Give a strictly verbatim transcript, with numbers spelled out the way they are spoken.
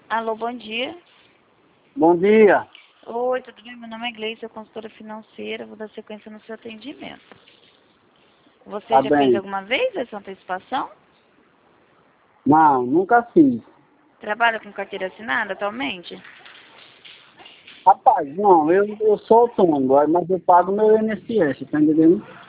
Alô, bom dia. Bom dia. Oi, tudo bem? Meu nome é Gleice, sou consultora financeira. Vou dar sequência no seu atendimento. Você Tá já fez bem. alguma vez essa antecipação? Não, nunca fiz. Trabalha com carteira assinada atualmente? Rapaz, não, eu, eu sou autônomo, mas eu pago meu I N S S, tá entendendo?